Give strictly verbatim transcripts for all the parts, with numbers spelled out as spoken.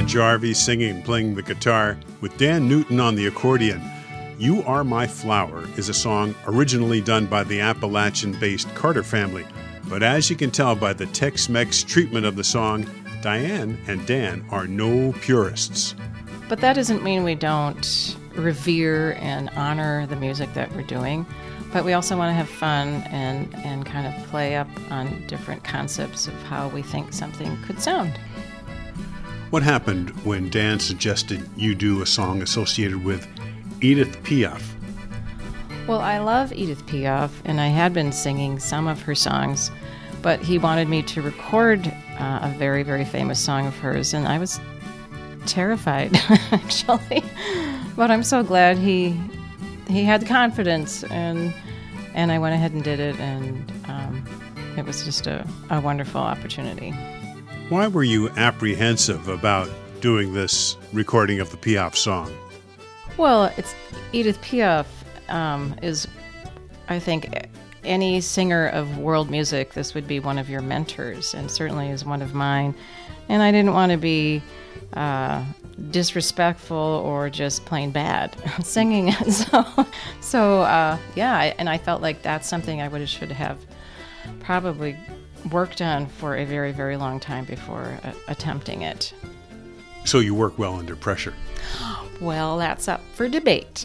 Jarvie singing and playing the guitar with Dan Newton on the accordion. You Are My Flower is a song originally done by the Appalachian-based Carter family. But as you can tell by the Tex-Mex treatment of the song, Diane and Dan are no purists. But that doesn't mean we don't revere and honor the music that we're doing. But we also want to have fun and, and kind of play up on different concepts of how we think something could sound. What happened when Dan suggested you do a song associated with Edith Piaf? Well, I love Edith Piaf, and I had been singing some of her songs, but he wanted me to record uh, a very, very famous song of hers, and I was terrified, actually. But I'm so glad he he had the confidence, and and I went ahead and did it, and um, it was just a, a wonderful opportunity. Why were you apprehensive about doing this recording of the Piaf song? Well, it's Edith Piaf um, is, I think, any singer of world music, this would be one of your mentors, and certainly is one of mine. And I didn't want to be uh, disrespectful or just plain bad singing it. So, so uh, yeah, and I felt like that's something I would should have probably worked on for a very, very long time before uh, attempting it. So you work well under pressure? Well, that's up for debate.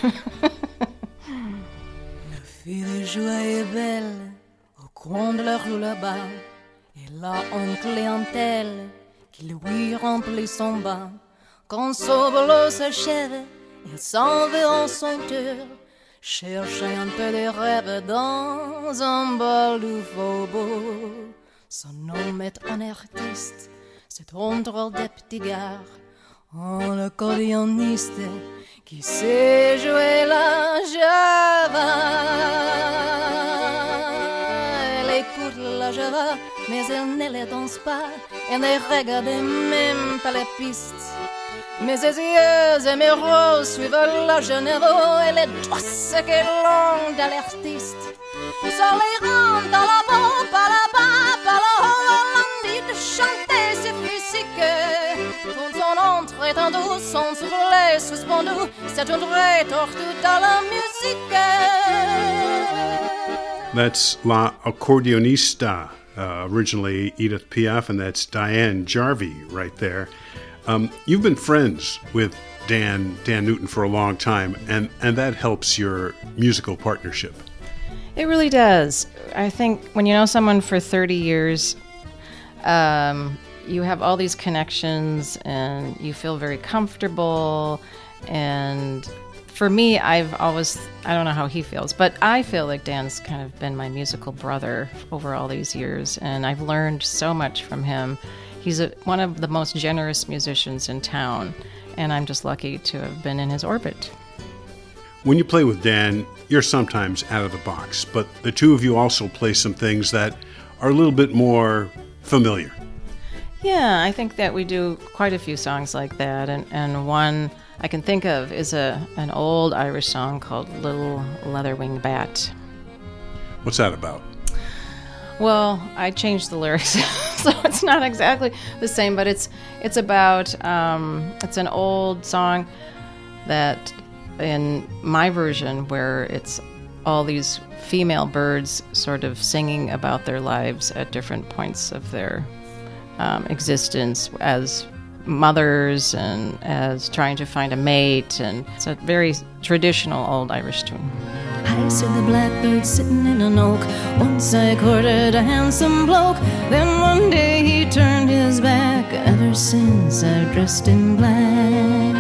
La fille de joie est belle, au coin de la rue là-bas. Et là, en clientèle, qui lui remplit son bas. Quand son boulot s'achève, il s'en va en son tour, chercher un peu de rêve dans un bal du faubourg. Son nom est un artiste, c'est un drôle de petit gars, un accordéoniste qui sait jouer la java. Elle écoute la java, mais elle ne les danse pas, elle ne regarde même pas les pistes. Mais ses yeux émerauds suivent la généraux et les douces et longues de l'artiste. Ça les rend dans la bombe, par là-bas, par là-haut, l'envie de chanter ses physiques. Tout son entre est en douce, son soufflet suspendu, c'est un vrai tortue dans la musique. That's La Accordionista, uh, originally Edith Piaf, and that's Diane Jarvie right there. Um, you've been friends with Dan, Dan Newton for a long time, and, and that helps your musical partnership. It really does. I think when you know someone for thirty years, um, you have all these connections and you feel very comfortable. And for me, I've always, I don't know how he feels, but I feel like Dan's kind of been my musical brother over all these years, and I've learned so much from him. He's a, one of the most generous musicians in town, and I'm just lucky to have been in his orbit. When you play with Dan, you're sometimes out of the box, but the two of you also play some things that are a little bit more familiar. Yeah, I think that we do quite a few songs like that, and, and one I can think of is a an old Irish song called Little Leatherwing Bat. What's that about? Well, I changed the lyrics, so it's not exactly the same, but it's it's about, um, it's an old song that, in my version, where it's all these female birds sort of singing about their lives at different points of their um, existence as mothers and as trying to find a mate, and it's a very traditional old Irish tune. I saw the blackbird sitting in an oak. Once I courted a handsome bloke. Then one day he turned his back. Ever since I've dressed in black.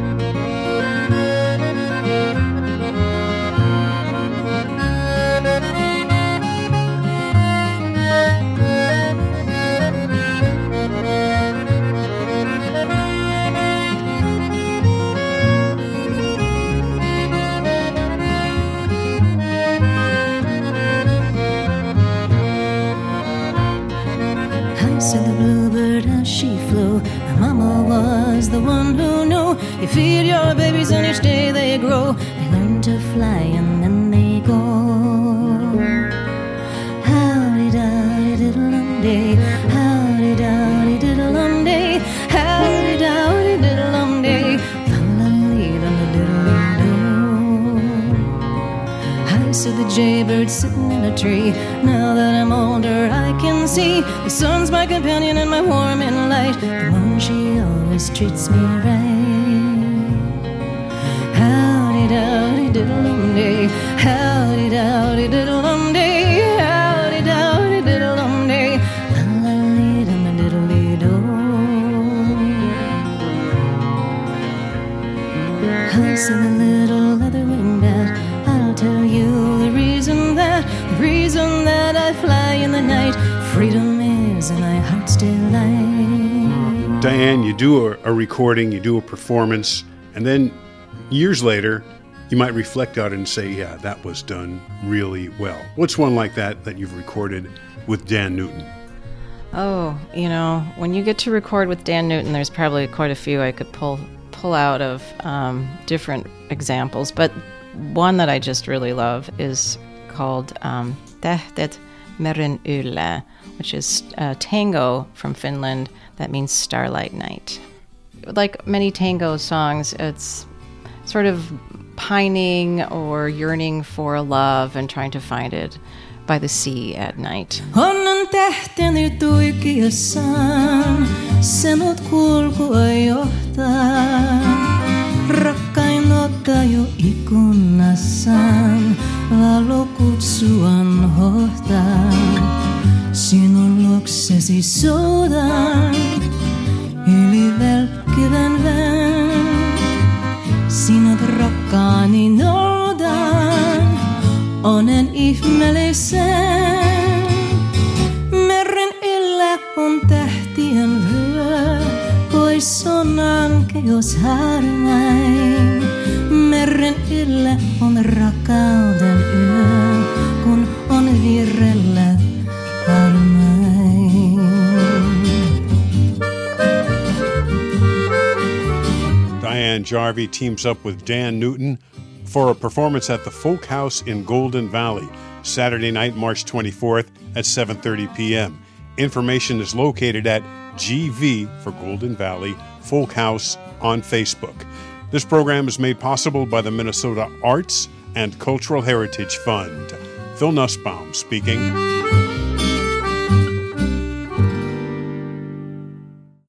Said the bluebird as she flew. My mama was the one who knew. You feed your babies and each day they grow. They learn to fly and then they go. Howdy dowdy diddle-um day. Howdy dowdy diddle-um day. Howdy dowdy. sitting in a tree. Now that I'm older, I can see the sun's my companion and my warming light. The moon, she always treats me right. Howdy dowdy diddle um day, howdy dowdy diddle um day, howdy dowdy diddle um day, la la lee dum a diddly do. I'll sing a little leather-winged bat. I'll tell you the reason that, the reason that I fly in the night. Freedom is in my heart's delight. Diane, you do a, a recording, you do a performance, and then years later, you might reflect on it and say, yeah, that was done really well. What's one like that that you've recorded with Dan Newton? Oh, you know, when you get to record with Dan Newton, there's probably quite a few I could pull pull out of um, different examples, but one that I just really love is called um, Tähdet meren yllä, which is a tango from Finland that means starlight night. Like many tango songs, it's sort of pining or yearning for love and trying to find it by the sea at night. Onnan tähteni tuikiossaan, se mut kulkua johtaa. Rakkain ota jo ikkunassaan, valo kutsuan hohtaa. Sinun luoksesi soudan, yli välkkyvän vään. Sinut rakkaani noudan, onen ihmeellisen. Meren yllä on tähtien vyö, pois on ankeus harmain. Meren yllä on rakkauden yö, kun on virrellä harmain. Diane Jarvie teams up with Dan Newton for a performance at the Folk House in Golden Valley, Saturday night, March twenty-fourth at seven thirty p.m. Information is located at G V for Golden Valley Folk House on Facebook. This program is made possible by the Minnesota Arts and Cultural Heritage Fund. Phil Nussbaum speaking.